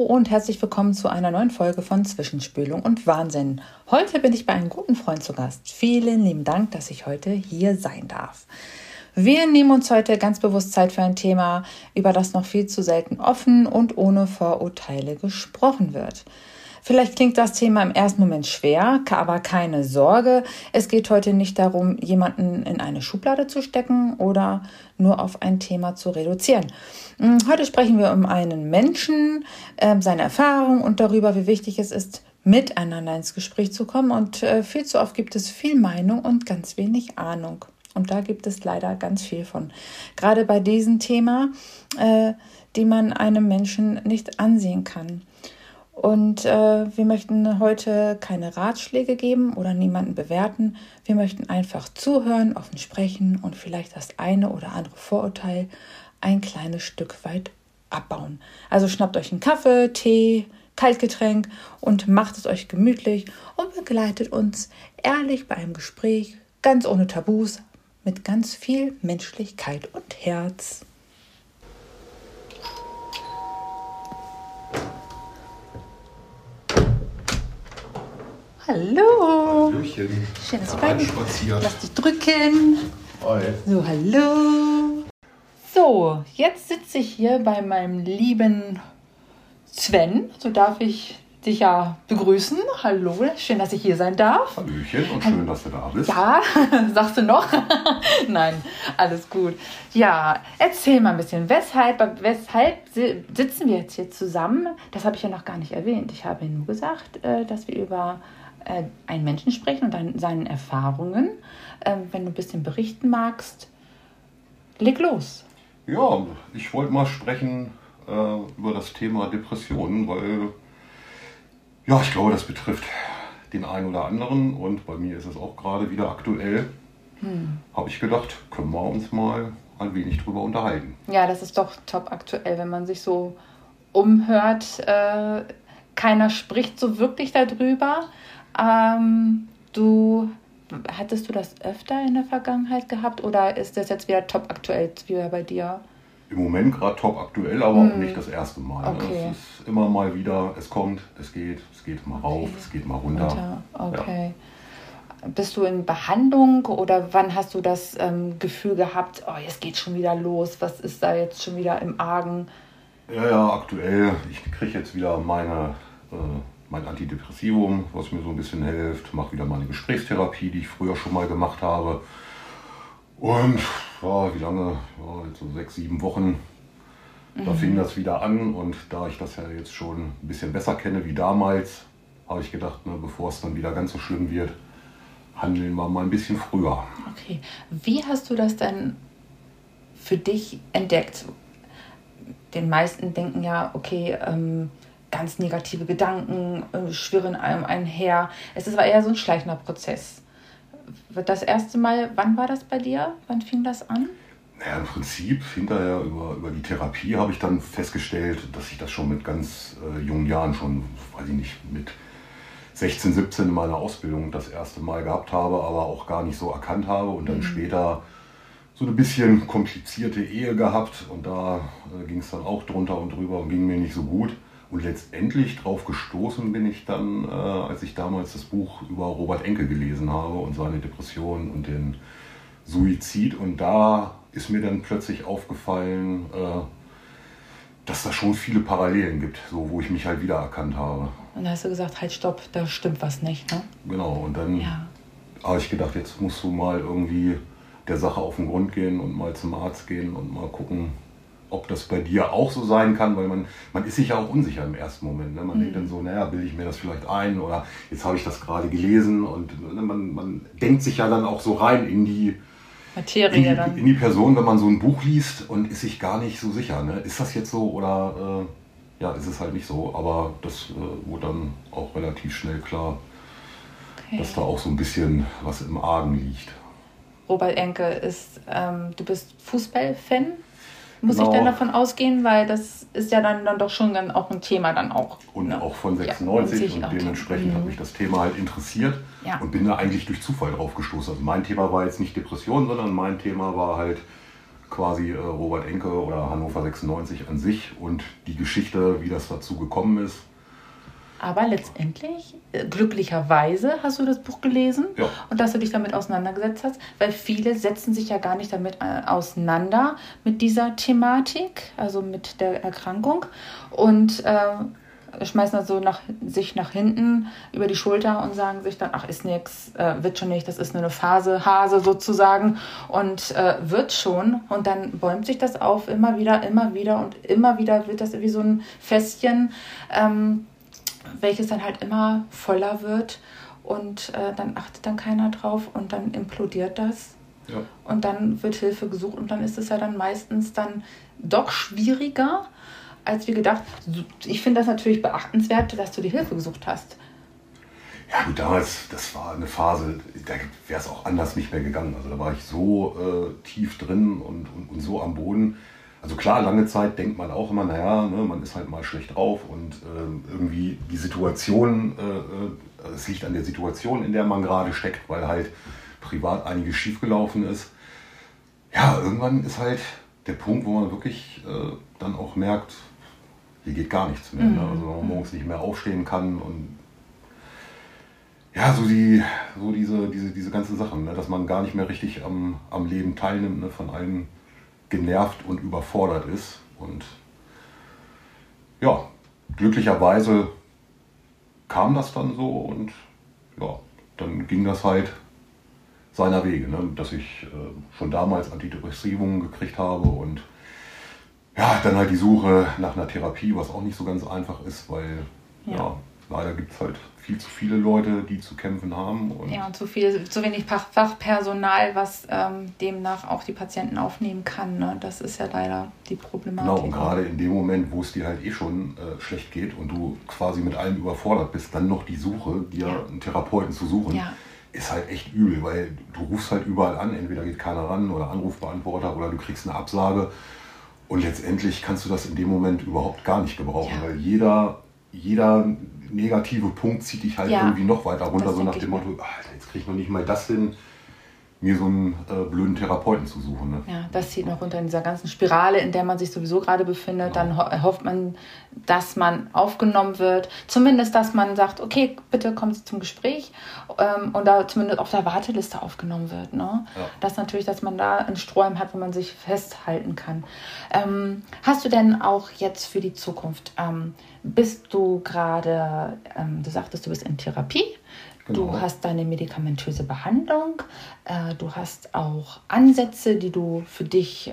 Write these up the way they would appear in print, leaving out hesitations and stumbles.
und herzlich willkommen zu einer neuen Folge von Zwischenspülung und Wahnsinn. Heute bin ich bei einem guten Freund zu Gast. Vielen lieben Dank, dass ich heute hier sein darf. Wir nehmen uns heute ganz bewusst Zeit für ein Thema, über das noch viel zu selten offen und ohne Vorurteile gesprochen wird. Vielleicht klingt das Thema im ersten Moment schwer, aber keine Sorge. Es geht heute nicht darum, jemanden in eine Schublade zu stecken oder nur auf ein Thema zu reduzieren. Heute sprechen wir um einen Menschen, seine Erfahrung und darüber, wie wichtig es ist, miteinander ins Gespräch zu kommen. Und viel zu oft gibt es viel Meinung und ganz wenig Ahnung. Und da gibt es leider ganz viel von. Gerade bei diesem Thema, die man einem Menschen nicht ansehen kann. Und wir möchten heute keine Ratschläge geben oder niemanden bewerten. Wir möchten einfach zuhören, offen sprechen und vielleicht das eine oder andere Vorurteil ein kleines Stück weit abbauen. Also schnappt euch einen Kaffee, Tee, Kaltgetränk und macht es euch gemütlich und begleitet uns ehrlich bei einem Gespräch, ganz ohne Tabus, mit ganz viel Menschlichkeit und Herz. Hallo. Hallöchen. Schön, dass du bei mir bist. Lass dich drücken. Hi. So, hallo. So, jetzt sitze ich hier bei meinem lieben Sven. So darf ich dich ja begrüßen. Hallo, schön, dass ich hier sein darf. Hallöchen und schön, dass du da bist. Ja, sagst du noch? Nein, alles gut. Ja, erzähl mal ein bisschen, weshalb sitzen wir jetzt hier zusammen? Das habe ich ja noch gar nicht erwähnt. Ich habe nur gesagt, dass wir über einen Menschen sprechen und dann seinen Erfahrungen. Wenn du ein bisschen berichten magst, leg los. Ja, ich wollte mal sprechen über das Thema Depressionen, weil ja, ich glaube, das betrifft den einen oder anderen und bei mir ist es auch gerade wieder aktuell. Habe ich gedacht, können wir uns mal ein wenig drüber unterhalten. Ja, das ist doch top aktuell, wenn man sich so umhört. Keiner spricht so wirklich darüber. Hattest du das öfter in der Vergangenheit gehabt oder ist das jetzt wieder top aktuell wieder bei dir? Im Moment gerade top aktuell, aber auch nicht das erste Mal. Okay. Es ist immer mal wieder, es kommt, es geht mal rauf, es geht mal runter. Okay. Ja. Bist du in Behandlung oder wann hast du das Gefühl gehabt, oh, jetzt geht schon wieder los, was ist da jetzt schon wieder im Argen? Ja, aktuell, ich kriege jetzt wieder mein Antidepressivum, was mir so ein bisschen hilft, mache wieder meine Gesprächstherapie, die ich früher schon mal gemacht habe. Und ja, wie lange? Ja, jetzt so 6-7 Wochen. Da fing das wieder an und da ich das ja jetzt schon ein bisschen besser kenne wie damals, habe ich gedacht, bevor es dann wieder ganz so schlimm wird, handeln wir mal ein bisschen früher. Okay, wie hast du das denn für dich entdeckt? Den meisten denken ja, okay, ganz negative Gedanken schwirren einem einher. Es ist aber eher so ein schleichender Prozess. Das erste Mal, wann war das bei dir? Wann fing das an? Naja, im Prinzip hinterher über die Therapie habe ich dann festgestellt, dass ich das schon mit ganz jungen Jahren, schon, weiß ich nicht, mit 16, 17 in meiner Ausbildung das erste Mal gehabt habe, aber auch gar nicht so erkannt habe und dann später so eine bisschen komplizierte Ehe gehabt und da ging es dann auch drunter und drüber und ging mir nicht so gut. Und letztendlich drauf gestoßen bin ich dann, als ich damals das Buch über Robert Enke gelesen habe und seine Depression und den Suizid. Und da ist mir dann plötzlich aufgefallen, dass da schon viele Parallelen gibt, so, wo ich mich halt wiedererkannt habe. Und da hast du gesagt, halt stopp, da stimmt was nicht, ne? Genau, und dann habe ich gedacht, jetzt musst du mal irgendwie der Sache auf den Grund gehen und mal zum Arzt gehen und mal gucken, ob das bei dir auch so sein kann, weil man ist sich ja auch unsicher im ersten Moment. Ne? Man denkt dann so, naja, bilde ich mir das vielleicht ein oder jetzt habe ich das gerade gelesen und man denkt sich ja dann auch so rein in die Materie in die Person, wenn man so ein Buch liest und ist sich gar nicht so sicher. Ne? Ist das jetzt so oder ist es halt nicht so, aber das wurde dann auch relativ schnell klar, dass da auch so ein bisschen was im Argen liegt. Robert Enke ist, du bist Fußballfan? Muss Genau. ich dann davon ausgehen, weil das ist ja dann doch schon dann auch ein Thema dann auch. Und ne? auch von 96 und dementsprechend hat mich das Thema halt interessiert und bin da eigentlich durch Zufall drauf gestoßen. Also mein Thema war jetzt nicht Depression, sondern mein Thema war halt quasi Robert Enke oder Hannover 96 an sich und die Geschichte, wie das dazu gekommen ist. Aber letztendlich, glücklicherweise hast du das Buch gelesen und dass du dich damit auseinandergesetzt hast, weil viele setzen sich ja gar nicht damit auseinander mit dieser Thematik, also mit der Erkrankung und schmeißen das so sich nach hinten über die Schulter und sagen sich dann, ach, ist nix, wird schon nicht, das ist nur eine Phase, Hase sozusagen und wird schon. Und dann bäumt sich das auf, immer wieder und immer wieder wird das wie so ein Fässchen, welches dann halt immer voller wird und dann achtet dann keiner drauf und dann implodiert das. Ja. Und dann wird Hilfe gesucht und dann ist es ja dann meistens dann doch schwieriger, als wir gedacht. Ich finde das natürlich beachtenswert, dass du die Hilfe gesucht hast. Ja gut, damals, das war eine Phase, da wäre es auch anders nicht mehr gegangen. Also da war ich so tief drin und so am Boden. Also klar, lange Zeit denkt man auch immer, naja, ne, man ist halt mal schlecht drauf und irgendwie die Situation, es liegt an der Situation, in der man gerade steckt, weil halt privat einiges schiefgelaufen ist. Ja, irgendwann ist halt der Punkt, wo man wirklich dann auch merkt, hier geht gar nichts mehr. Ne? Also man morgens nicht mehr aufstehen kann und ja, diese ganzen Sachen, ne? Dass man gar nicht mehr richtig am Leben teilnimmt, ne? Von allem genervt und überfordert ist. Und ja, glücklicherweise kam das dann so und ja, dann ging das halt seiner Wege, ne? Dass ich schon damals Antidepressivungen gekriegt habe und ja, dann halt die Suche nach einer Therapie, was auch nicht so ganz einfach ist, weil ja leider gibt es halt viel zu viele Leute, die zu kämpfen haben. Und zu wenig Fachpersonal, was demnach auch die Patienten aufnehmen kann. Ne? Das ist ja leider die Problematik. Genau, und gerade in dem Moment, wo es dir halt schon schlecht geht und du quasi mit allem überfordert bist, dann noch die Suche, dir einen Therapeuten zu suchen, ist halt echt übel, weil du rufst halt überall an, entweder geht keiner ran oder Anrufbeantworter oder du kriegst eine Absage und letztendlich kannst du das in dem Moment überhaupt gar nicht gebrauchen, weil jeder negative Punkt zieht dich halt irgendwie noch weiter runter, so nach dem Motto, jetzt kriege ich noch nicht mal das hin, mir so einen blöden Therapeuten zu suchen. Ne? Ja, das zieht noch runter in dieser ganzen Spirale, in der man sich sowieso gerade befindet. Genau. Dann hofft man, dass man aufgenommen wird. Zumindest, dass man sagt, okay, bitte kommen Sie zum Gespräch und da zumindest auf der Warteliste aufgenommen wird. Ne? Ja. Das natürlich, dass man da einen Strohhalm hat, wo man sich festhalten kann. Hast du denn auch jetzt für die Zukunft, bist du gerade, du sagtest, du bist in Therapie? Genau. Du hast deine medikamentöse Behandlung, du hast auch Ansätze, die du für dich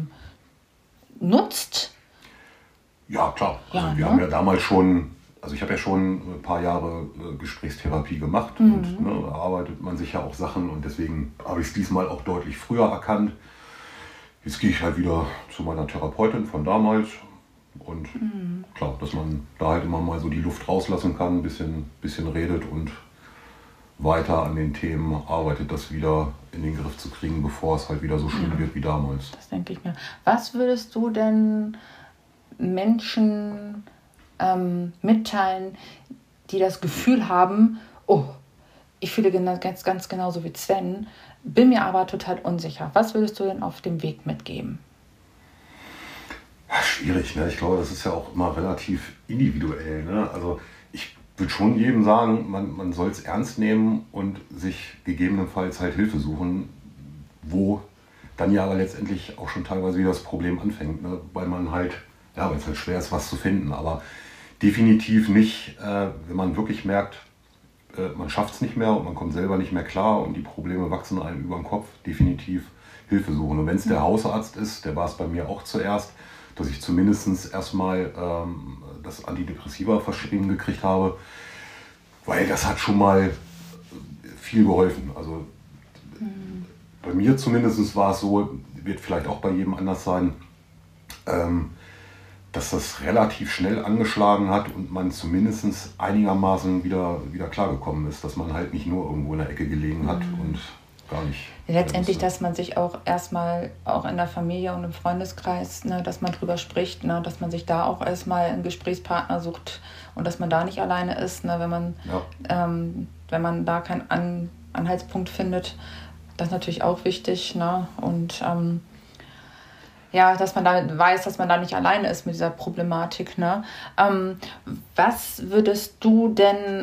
nutzt. Ja, klar. Also wir haben ja damals schon, also ich habe ja schon ein paar Jahre Gesprächstherapie gemacht und da arbeitet man sich ja auch Sachen und deswegen habe ich es diesmal auch deutlich früher erkannt. Jetzt gehe ich halt wieder zu meiner Therapeutin von damals und klar, dass man da halt immer mal so die Luft rauslassen kann, ein bisschen redet und weiter an den Themen arbeitet, das wieder in den Griff zu kriegen, bevor es halt wieder so schlimm wird wie damals. Das denke ich mir. Was würdest du denn Menschen mitteilen, die das Gefühl haben, oh, ich fühle ganz genauso wie Sven, bin mir aber total unsicher. Was würdest du denn auf dem Weg mitgeben? Ja, schwierig, ne? Ich glaube, das ist ja auch immer relativ individuell. Ne? Also ich würde schon jedem sagen, man soll es ernst nehmen und sich gegebenenfalls halt Hilfe suchen, wo dann ja aber letztendlich auch schon teilweise wieder das Problem anfängt, ne? Weil man halt, weil es halt schwer ist, was zu finden, aber definitiv nicht, wenn man wirklich merkt, man schafft es nicht mehr und man kommt selber nicht mehr klar und die Probleme wachsen einem über den Kopf, definitiv Hilfe suchen. Und wenn es der Hausarzt ist, der war es bei mir auch zuerst, dass ich zumindest erstmal das Antidepressiva verschrieben gekriegt habe, weil das hat schon mal viel geholfen. Also bei mir zumindest war es so, wird vielleicht auch bei jedem anders sein, dass das relativ schnell angeschlagen hat und man zumindest einigermaßen wieder klargekommen ist, dass man halt nicht nur irgendwo in der Ecke gelegen hat und gar nicht. Letztendlich, dass man sich auch erstmal auch in der Familie und im Freundeskreis, ne, dass man drüber spricht, ne, dass man sich da auch erstmal einen Gesprächspartner sucht und dass man da nicht alleine ist, ne, wenn man da keinen Anhaltspunkt findet. Das ist natürlich auch wichtig. Ne, und ja, dass man da weiß, dass man da nicht alleine ist mit dieser Problematik. Ne? Was würdest du denn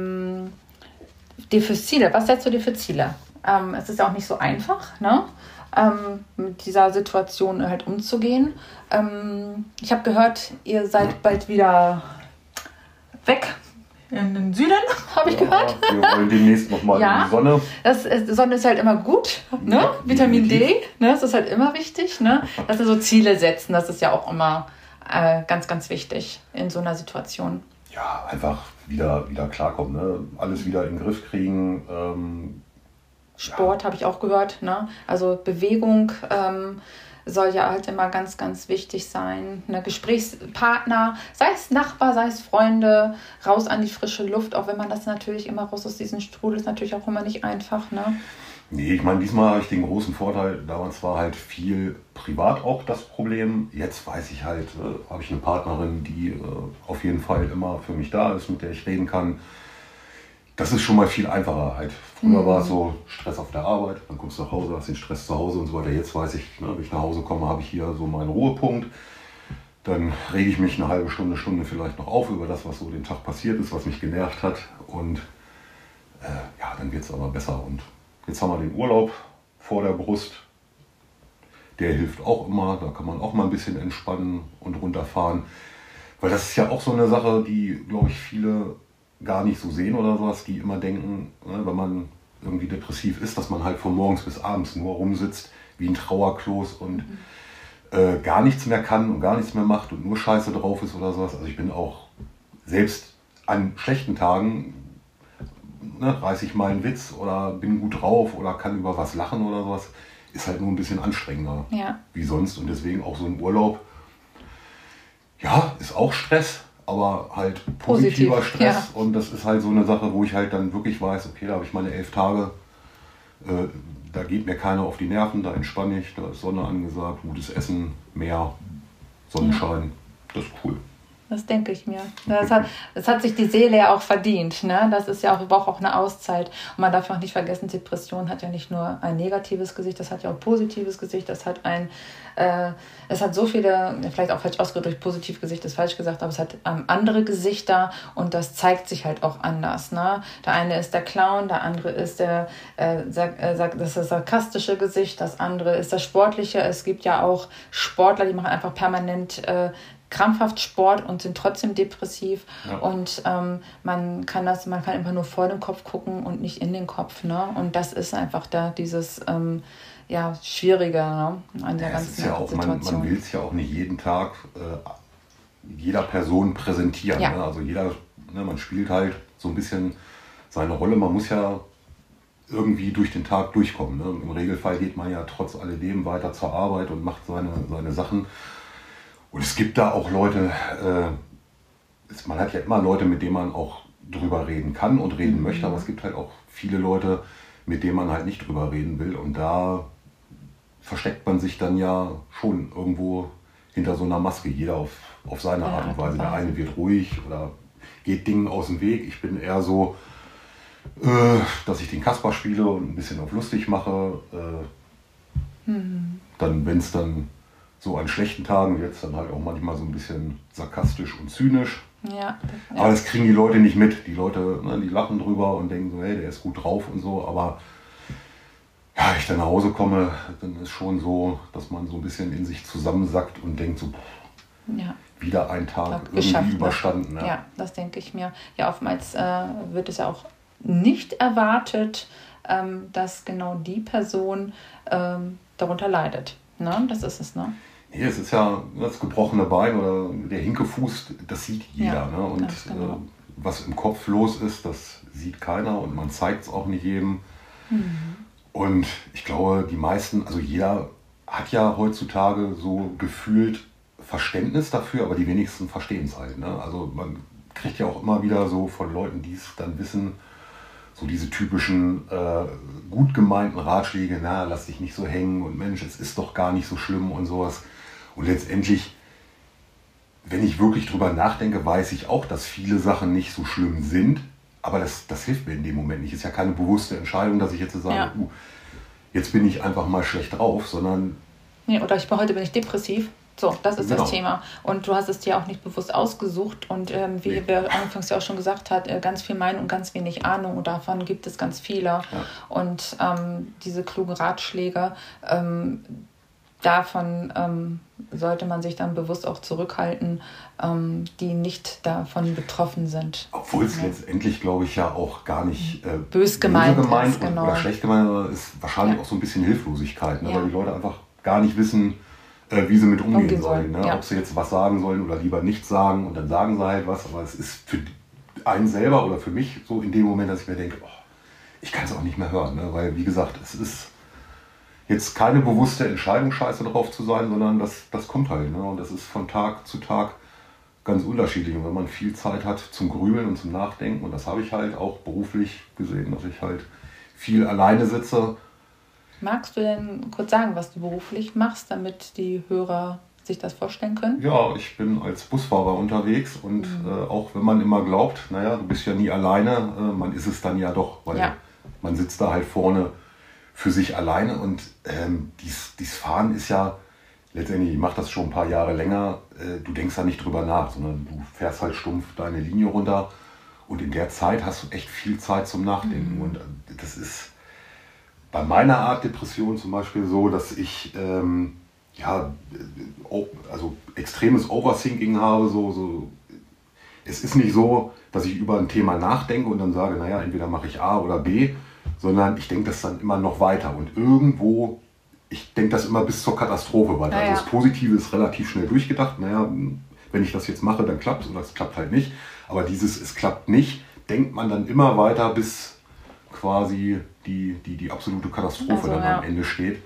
dir für Ziele, was setzt du dir für Ziele? Es ist ja auch nicht so einfach, ne? Mit dieser Situation halt umzugehen. Ich habe gehört, ihr seid bald wieder weg in den Süden, habe ich gehört. Wir wollen demnächst nochmal in die Sonne. Sonne ist halt immer gut, ne? Ja, Vitamin D, ne? Das ist halt immer wichtig, ne? Dass wir so Ziele setzen, das ist ja auch immer ganz, ganz wichtig in so einer Situation. Ja, einfach wieder klarkommen, ne? Alles wieder in den Griff kriegen. Sport habe ich auch gehört, ne? Also Bewegung soll ja halt immer ganz, ganz wichtig sein. Ne? Gesprächspartner, sei es Nachbar, sei es Freunde, raus an die frische Luft, auch wenn man das natürlich immer raus aus diesem Strudel ist, natürlich auch immer nicht einfach. Ne? Nee, ich meine, diesmal habe ich den großen Vorteil, damals war halt viel privat auch das Problem. Jetzt weiß ich halt, habe ich eine Partnerin, die auf jeden Fall immer für mich da ist, mit der ich reden kann. Das ist schon mal viel einfacher halt. Früher war es so Stress auf der Arbeit, dann kommst du nach Hause, hast den Stress zu Hause und so weiter. Jetzt weiß ich, ne, wenn ich nach Hause komme, habe ich hier so meinen Ruhepunkt. Dann rege ich mich eine halbe Stunde vielleicht noch auf über das, was so den Tag passiert ist, was mich genervt hat. Und ja, dann wird es aber besser. Und jetzt haben wir den Urlaub vor der Brust. Der hilft auch immer, da kann man auch mal ein bisschen entspannen und runterfahren. Weil das ist ja auch so eine Sache, die, glaube ich, viele gar nicht so sehen oder sowas, die immer denken, ne, wenn man irgendwie depressiv ist, dass man halt von morgens bis abends nur rumsitzt wie ein Trauerkloß und gar nichts mehr kann und gar nichts mehr macht und nur Scheiße drauf ist oder sowas. Also ich bin auch selbst an schlechten Tagen, ne, reiß ich mal einen Witz oder bin gut drauf oder kann über was lachen oder sowas, ist halt nur ein bisschen anstrengender wie sonst. Und deswegen auch so ein Urlaub, ja, ist auch Stress, aber halt positiver Stress. Und das ist halt so eine Sache, wo ich halt dann wirklich weiß, okay, da habe ich meine 11 Tage, da geht mir keiner auf die Nerven, da entspanne ich, da ist Sonne angesagt, gutes Essen, Meer, Sonnenschein, das ist cool. Das denke ich mir. Das hat sich die Seele ja auch verdient. Ne? Das ist ja auch, braucht auch eine Auszeit. Und man darf auch nicht vergessen, Depression hat ja nicht nur ein negatives Gesicht, das hat ja auch ein positives Gesicht. Es hat so viele, vielleicht auch falsch ausgedrückt, durch positiv Gesicht ist falsch gesagt, aber es hat andere Gesichter und das zeigt sich halt auch anders. Ne? Der eine ist der Clown, der andere ist das sarkastische Gesicht, das andere ist das sportliche. Es gibt ja auch Sportler, die machen einfach permanent krampfhaft Sport und sind trotzdem depressiv. Ja. Und man kann immer nur vor den Kopf gucken und nicht in den Kopf. Ne? Und das ist einfach dieses Schwierige, ne? An der ganzen Situation. Man will es ja auch nicht jeden Tag jeder Person präsentieren. Ja. Ne? Also man spielt halt so ein bisschen seine Rolle. Man muss ja irgendwie durch den Tag durchkommen. Ne? Im Regelfall geht man ja trotz alledem weiter zur Arbeit und macht seine Sachen. Und es gibt da auch Leute, man hat ja immer Leute, mit denen man auch drüber reden kann und reden möchte, aber es gibt halt auch viele Leute, mit denen man halt nicht drüber reden will. Und da versteckt man sich dann ja schon irgendwo hinter so einer Maske, jeder auf seine Art und Weise. Der eine wird ruhig oder geht Dingen aus dem Weg. Ich bin eher so, dass ich den Kasper spiele und ein bisschen auf lustig mache. Dann, wenn es dann so an schlechten Tagen wird es dann halt auch manchmal so ein bisschen sarkastisch und zynisch. Ja. Aber das kriegen die Leute nicht mit. Die Leute, die lachen drüber und denken so, hey, der ist gut drauf und so. Aber ja, ich dann nach Hause komme, dann ist schon so, dass man so ein bisschen in sich zusammensackt und denkt so, wieder ein Tag irgendwie überstanden. Ja. Ja, das denke ich mir. Ja, oftmals wird es ja auch nicht erwartet, dass genau die Person darunter leidet. Ne? Das ist es, ne? Nee, es ist ja das gebrochene Bein oder der Hinkefuß, das sieht jeder. Ja, ne? Und genau. Was im Kopf los ist, das sieht keiner und man zeigt es auch nicht jedem. Und ich glaube, die meisten, also jeder hat ja heutzutage so gefühlt Verständnis dafür, aber die wenigsten verstehen es halt. Ne? Also man kriegt ja auch immer wieder so von Leuten, die es dann wissen, so diese typischen gut gemeinten Ratschläge, lass dich nicht so hängen und Mensch, es ist doch gar nicht so schlimm und sowas. Und letztendlich, wenn ich wirklich drüber nachdenke, weiß ich auch, dass viele Sachen nicht so schlimm sind, aber das hilft mir in dem Moment nicht. Es ist ja keine bewusste Entscheidung, dass ich jetzt sage, jetzt bin ich einfach mal schlecht drauf, sondern Nee, oder heute bin ich depressiv. So, das ist Genau. das Thema. Und du hast es dir auch nicht bewusst ausgesucht. Und wie wir anfangs ja auch schon gesagt hat, ganz viel Meinung und ganz wenig Ahnung. Und davon gibt es ganz viele. Ja. Und diese klugen Ratschläge, davon sollte man sich dann bewusst auch zurückhalten, die nicht davon betroffen sind. Obwohl es letztendlich, glaube ich, ja auch gar nicht böse gemeint ist, oder schlecht gemeint ist, wahrscheinlich auch so ein bisschen Hilflosigkeit, ne? Weil die Leute einfach gar nicht wissen, wie sie mit umgehen sollen. Ne? Ob sie jetzt was sagen sollen oder lieber nichts sagen, und dann sagen sie halt was. Aber es ist für einen selber oder für mich so in dem Moment, dass ich mir denke, ich kann es auch nicht mehr hören. Ne? Weil, wie gesagt, es ist jetzt keine bewusste Entscheidung, scheiße drauf zu sein, sondern das kommt halt. Ne? Und das ist von Tag zu Tag ganz unterschiedlich. Und wenn man viel Zeit hat zum Grübeln und zum Nachdenken, und das habe ich halt auch beruflich gesehen, dass ich halt viel alleine sitze. Magst du denn kurz sagen, was du beruflich machst, damit die Hörer sich das vorstellen können? Ja, ich bin als Busfahrer unterwegs und auch wenn man immer glaubt, naja, du bist ja nie alleine, man ist es dann ja doch, weil man sitzt da halt vorne für sich alleine und dies Fahren ist ja letztendlich, ich mache das schon ein paar Jahre länger, du denkst da nicht drüber nach, sondern du fährst halt stumpf deine Linie runter und in der Zeit hast du echt viel Zeit zum Nachdenken und das ist bei meiner Art Depression zum Beispiel so, dass ich also extremes Overthinking habe. Es ist nicht so, dass ich über ein Thema nachdenke und dann sage, naja, entweder mache ich A oder B, sondern ich denke das dann immer noch weiter. Und irgendwo, ich denke das immer bis zur Katastrophe weiter. Also das Positive ist relativ schnell durchgedacht. Naja, wenn ich das jetzt mache, dann klappt es oder es klappt halt nicht. Aber dieses es klappt nicht, denkt man dann immer weiter, bis quasi die absolute Katastrophe am Ende steht.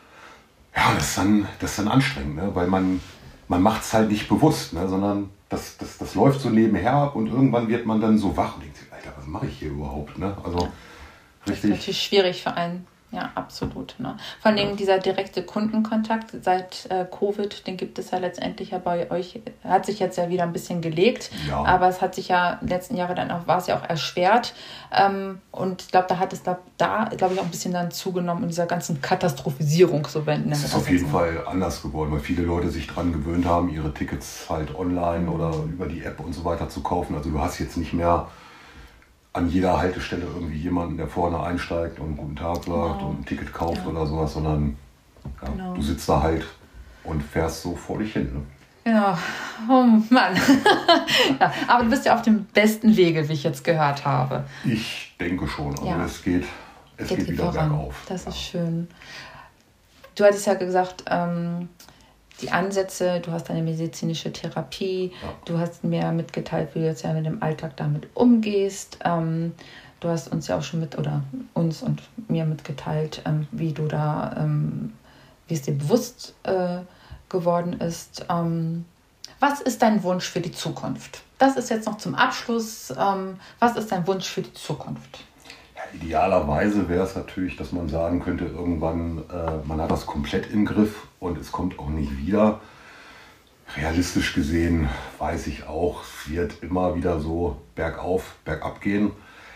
Ja, das ist dann anstrengend, ne? Weil man macht es halt nicht bewusst, ne? Sondern das läuft so nebenher ab und irgendwann wird man dann so wach und denkt sich, Alter, was mache ich hier überhaupt? Ne? Also richtig. Das ist natürlich schwierig für einen. Ja, absolut. Ne? Vor allem dieser direkte Kundenkontakt seit Covid, den gibt es ja letztendlich ja bei euch, hat sich jetzt ja wieder ein bisschen gelegt, aber es hat sich ja letzten Jahre dann auch, war es ja auch erschwert und ich glaube, da hat es glaube ich auch ein bisschen dann zugenommen in dieser ganzen Katastrophisierung, so wenden. Es ist auf jeden Fall anders geworden, weil viele Leute sich daran gewöhnt haben, ihre Tickets halt online oder über die App und so weiter zu kaufen. Also du hast jetzt nicht mehr an jeder Haltestelle irgendwie jemanden, der vorne einsteigt und guten Tag sagt und ein Ticket kauft oder sowas, sondern du sitzt da halt und fährst so vor dich hin. Ne? Genau. Oh Mann. Aber du bist ja auf dem besten Wege, wie ich jetzt gehört habe. Ich denke schon. Also es geht wieder bergauf. Das ist schön. Du hattest ja gesagt, die Ansätze, du hast eine medizinische Therapie, du hast mir mitgeteilt, wie du jetzt ja mit dem Alltag damit umgehst. Du hast uns ja auch schon uns und mir mitgeteilt, wie du da, wie es dir bewusst geworden ist. Was ist dein Wunsch für die Zukunft? Das ist jetzt noch zum Abschluss. Was ist dein Wunsch für die Zukunft? Idealerweise wäre es natürlich, dass man sagen könnte, irgendwann, man hat das komplett im Griff und es kommt auch nicht wieder. Realistisch gesehen weiß ich auch, es wird immer wieder so bergauf, bergab gehen.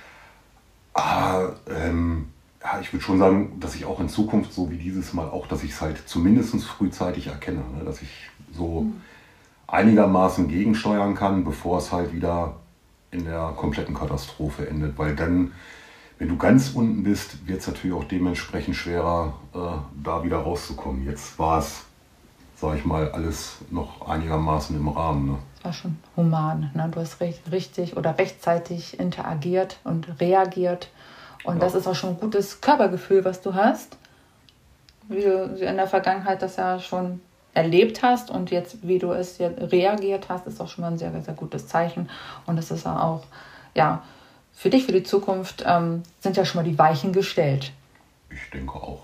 Aber ich würde schon sagen, dass ich auch in Zukunft, so wie dieses Mal auch, dass ich es halt zumindest frühzeitig erkenne, ne? Dass ich so einigermaßen gegensteuern kann, bevor es halt wieder in der kompletten Katastrophe endet. Weil dann, wenn du ganz unten bist, wird es natürlich auch dementsprechend schwerer, da wieder rauszukommen. Jetzt war es, sage ich mal, alles noch einigermaßen im Rahmen. Ne? Das war schon human. Ne? Du hast richtig oder rechtzeitig interagiert und reagiert. Und das ist auch schon ein gutes Körpergefühl, was du hast. Wie du in der Vergangenheit das ja schon erlebt hast und jetzt, wie du es jetzt reagiert hast, ist auch schon mal ein sehr, sehr gutes Zeichen. Und das ist auch, für dich, für die Zukunft, sind ja schon mal die Weichen gestellt. Ich denke auch.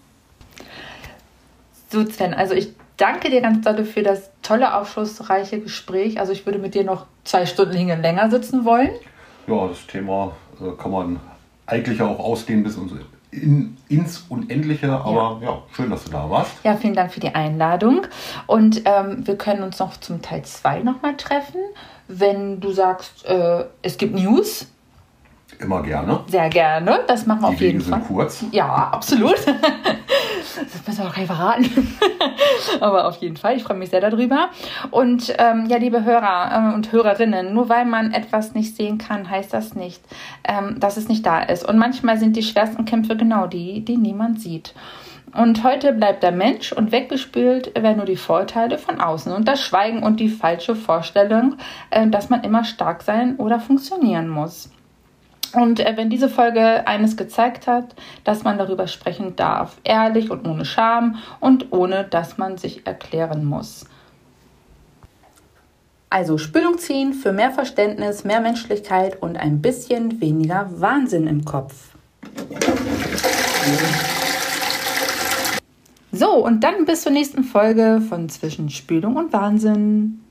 So, Sven, also ich danke dir ganz doll für das tolle, aufschlussreiche Gespräch. Also ich würde mit dir noch 2 Stunden länger sitzen wollen. Ja, das Thema kann man eigentlich auch ausdehnen bis ins Unendliche, aber schön, dass du da warst. Ja, vielen Dank für die Einladung und wir können uns noch zum Teil 2 nochmal treffen, wenn du sagst, es gibt News. Immer gerne. Sehr gerne, das machen wir auf jeden Fall. Die Wege sind kurz. Ja, absolut. das auch gleich verraten. Aber auf jeden Fall, ich freue mich sehr darüber. Und ja, liebe Hörer und Hörerinnen, nur weil man etwas nicht sehen kann, heißt das nicht, dass es nicht da ist. Und manchmal sind die schwersten Kämpfe genau die niemand sieht. Und heute bleibt der Mensch und weggespült werden nur die Vorteile von außen und das Schweigen und die falsche Vorstellung, dass man immer stark sein oder funktionieren muss. Und wenn diese Folge eines gezeigt hat, dass man darüber sprechen darf, ehrlich und ohne Scham und ohne, dass man sich erklären muss. Also Spülung ziehen für mehr Verständnis, mehr Menschlichkeit und ein bisschen weniger Wahnsinn im Kopf. So, und dann bis zur nächsten Folge von Zwischen Spülung und Wahnsinn.